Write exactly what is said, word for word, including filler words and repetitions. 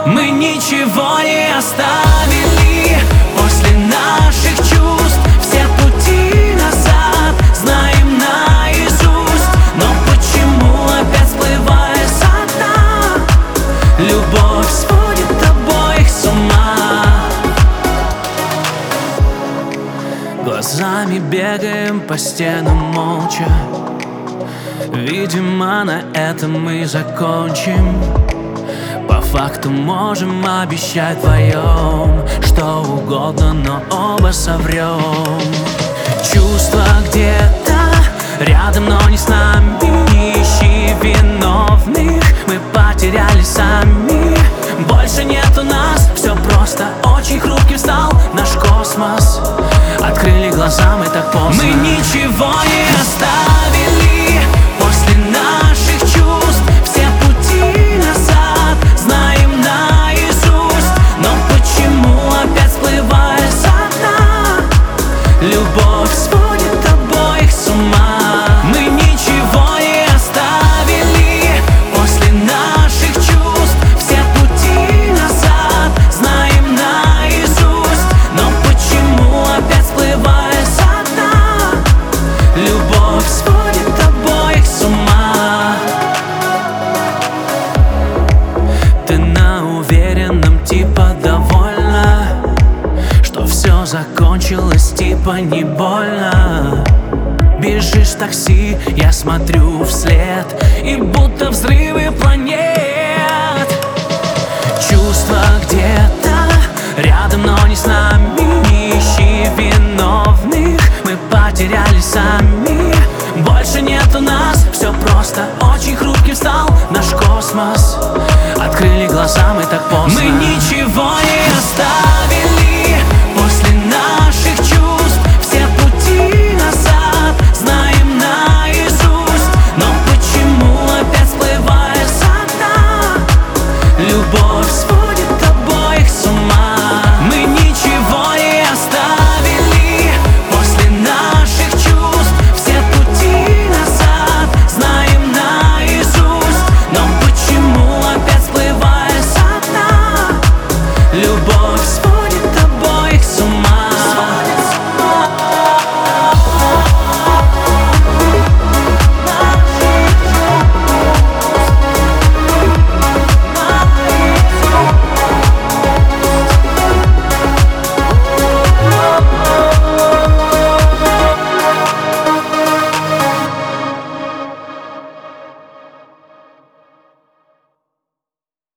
Мы ничего не оставили после наших чувств. Все пути назад знаем наизусть. Но почему опять всплывает со дна? Любовь сводит обоих с ума. Глазами бегаем по стенам молча. Видимо, на этом мы закончим. По факту можем обещать вдвоем что угодно, но оба соврем. Чувства где-то рядом, но не с нами. Не ищи виновных, мы потеряли сами. Больше нету нас, все просто очень хрупким стал наш космос. Открыли глаза, мы так поздно. Мы ничего не оставили после наших чувств. Все пути назад знаем наизусть. Но почему опять всплывает со дна? Любовь сводит обоих с ума. Мы ничего не оставили после наших чувств. Все пути назад знаем наизусть. Но почему опять всплывает со дна? Любовь сводит обоих с ума. Ты на уверенном типа довольна, что все закончилось типа не больно. Бежишь в такси, я смотрю вслед, и будто взрывы планет. Чувства где-то рядом, но не с нами. Не ищи виновных, мы потеряли сами. Больше нету нас, все просто очень хрупким стал наш космос. Открыли глаза, мы так поздно. Мы ничего не оставили после наших чувств. Все пути назад знаем наизусть. Но почему опять всплывает со дна? Любовь свой